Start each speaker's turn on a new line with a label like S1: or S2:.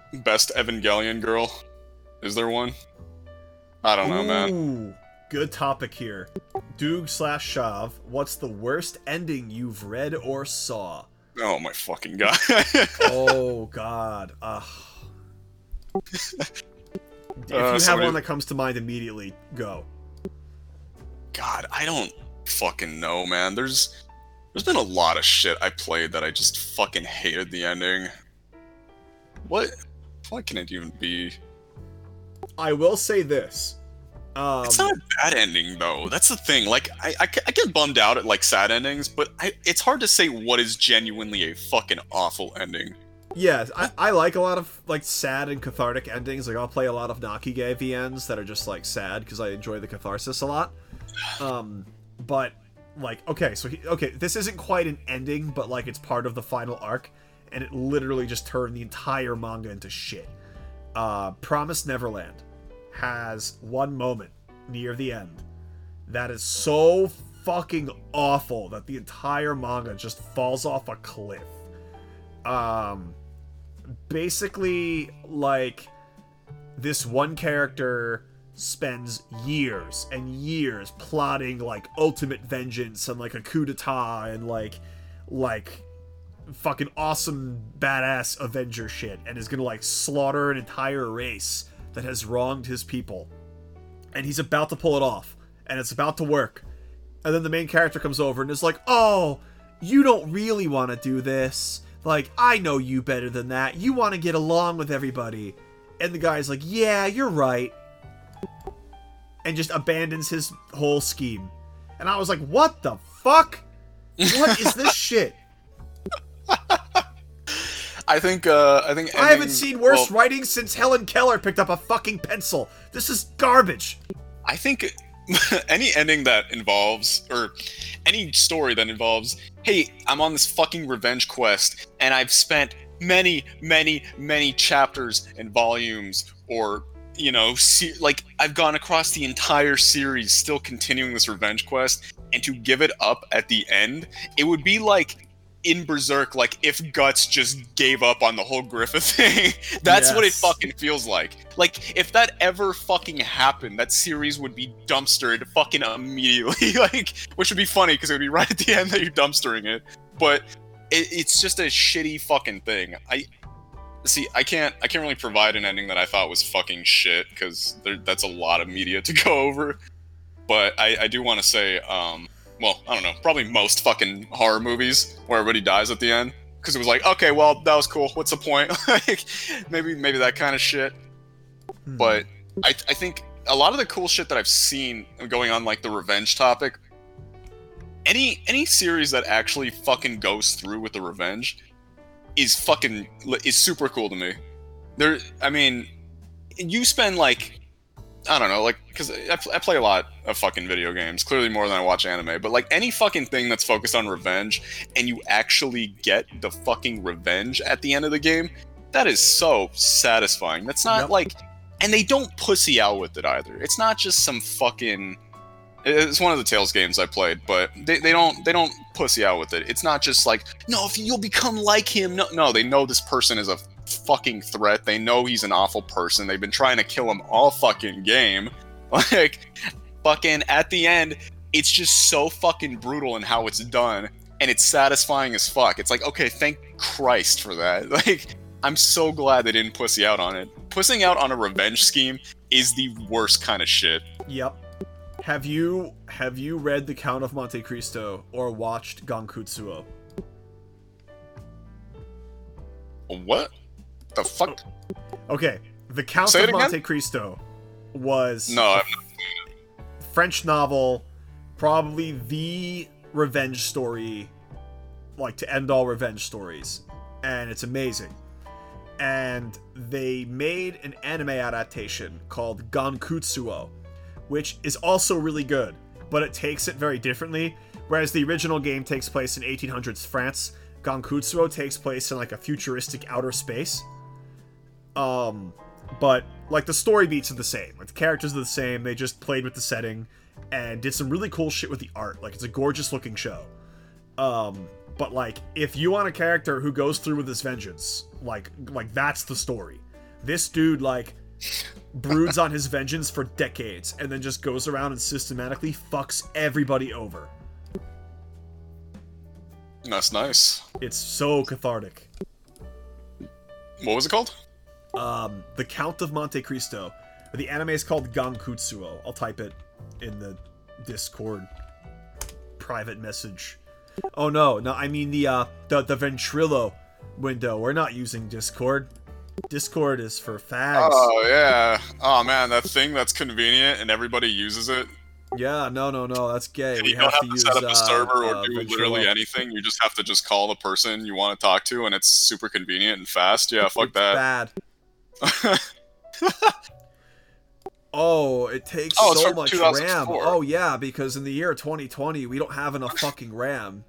S1: Best Evangelion girl. Is there one? I don't know, man.
S2: Ooh, good topic here. Doog slash Shav, what's the worst ending you've read or saw?
S1: Oh my fucking god.
S2: Oh god. If you have one that comes to mind immediately, go.
S1: God, I don't fucking know, man. There's been a lot of shit I played that I just fucking hated the ending. What can it even be?
S2: I will say this.
S1: It's not a bad ending though. That's the thing. Like I get bummed out at like sad endings, but it's hard to say what is genuinely a fucking awful ending.
S2: Yeah, I like a lot of like sad and cathartic endings. Like I'll play a lot of Nakige VNs that are just like sad because I enjoy the catharsis a lot. But like okay, this isn't quite an ending, but like it's part of the final arc, and it literally just turned the entire manga into shit. Promised Neverland has one moment near the end that is so fucking awful that the entire manga just falls off a cliff. Basically, like, this one character spends years and years plotting, like, ultimate vengeance and, like, a coup d'etat and, like, fucking awesome, badass Avenger shit, and is gonna, like, slaughter an entire race that has wronged his people. And he's about to pull it off, and it's about to work. And then the main character comes over and is like, oh, you don't really want to do this. Like, I know you better than that. You want to get along with everybody. And the guy's like, yeah, you're right. And just abandons his whole scheme. And I was like, what the fuck? What is this shit?
S1: I think
S2: I haven't seen worse writing since Helen Keller picked up a fucking pencil. This is garbage.
S1: I think any ending that involves, or any story that involves, hey, I'm on this fucking revenge quest, and I've spent many, many, many chapters and volumes, or, you know, like, I've gone across the entire series still continuing this revenge quest, and to give it up at the end, it would be like in Berserk, like, if Guts just gave up on the whole Griffith thing. That's what it fucking feels like. Like, if that ever fucking happened, that series would be dumpstered fucking immediately. Like, which would be funny, because it would be right at the end that you're dumpstering it. But it's just a shitty fucking thing. I can't really provide an ending that I thought was fucking shit, because that's a lot of media to go over. But I do want to say, well, I don't know, probably most fucking horror movies where everybody dies at the end. Because it was like, okay, well, that was cool. What's the point? Like, maybe that kind of shit. But I think a lot of the cool shit that I've seen going on, like, the revenge topic, any series that actually fucking goes through with the revenge is super cool to me. I mean, you spend, like, I don't know, like, because I play a lot of fucking video games, clearly more than I watch anime, but, like, any fucking thing that's focused on revenge, and you actually get the fucking revenge at the end of the game, that is so satisfying. That's not, like, and they don't pussy out with it either. It's not just some fucking, it's one of the Tales games I played, but they don't pussy out with it. It's not just like, no, if you'll become like him. No, they know this person is a fucking threat. They know he's an awful person. They've been trying to kill him all fucking game. Like, fucking at the end, it's just so fucking brutal in how it's done, and it's satisfying as fuck. It's like, okay, thank Christ for that. Like, I'm so glad they didn't pussy out on it. Pussing out on a revenge scheme is the worst kind of shit.
S2: Yep. Have you read The Count of Monte Cristo or watched Gankutsuo?
S1: What the fuck?
S2: Okay, The Count of Monte Cristo was
S1: a
S2: French novel, probably the revenge story, like, to end all revenge stories, and it's amazing. And they made an anime adaptation called Gankutsuo, which is also really good, but it takes it very differently. Whereas the original game takes place in 1800s France, Gankutsuo takes place in, like, a futuristic outer space. But, like, the story beats are the same. Like, the characters are the same. They just played with the setting and did some really cool shit with the art. Like, it's a gorgeous looking show. But, like, if you want a character who goes through with his vengeance, like that's the story. This dude, like, broods on his vengeance for decades and then just goes around and systematically fucks everybody over.
S1: That's nice.
S2: It's so cathartic.
S1: What was it called?
S2: The Count of Monte Cristo. The anime is called Gankutsuo. I'll type it in the Discord private message. Oh no, I mean the Ventrilo window. We're not using Discord. Discord is for fags.
S1: Oh yeah. Oh man, that thing that's convenient and everybody uses it.
S2: Yeah, no, that's gay.
S1: And
S2: We
S1: you don't have to
S2: use
S1: set up a server or do
S2: Ventrilo.
S1: literally anything. You just have to just call the person you want to talk to, and it's super convenient and fast. Yeah, fuck
S2: It's
S1: that.
S2: bad. Oh, it takes
S1: Oh, it's
S2: so
S1: from
S2: much
S1: 2004.
S2: RAM. Oh yeah, because in the year 2020 we don't have enough fucking RAM.